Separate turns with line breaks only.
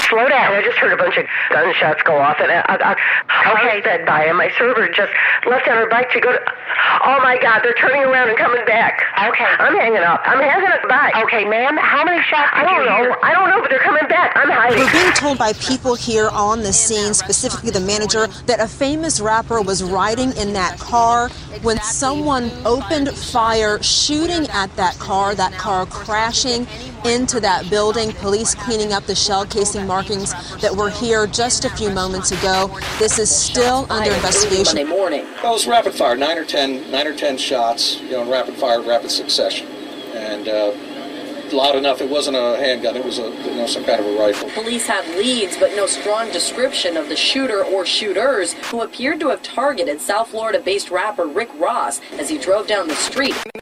Slow down. I just heard a bunch of gunshots go off, and a car sped by, and my server just left on her bike to go to... Oh, my God, they're turning around and coming back.
Okay.
I'm hanging up. I'm hanging up back.
Okay, ma'am, how many shots did you hear?
I don't know, but they're coming back. I'm hiding.
We're being told by people here on the scene, specifically the manager, that a famous rapper was riding in that car when someone opened fire, shooting at that car crashing into that building, police cleaning up the shell casing markings that were here just a few moments ago. This is still under investigation.
Monday morning.
Well, it was rapid fire, 9 or 10 shots, in rapid fire, rapid succession. And loud enough, it wasn't a handgun, it was some kind of a rifle.
Police had leads, but no strong description of the shooter or shooters, who appeared to have targeted South Florida-based rapper Rick Ross as he drove down the street.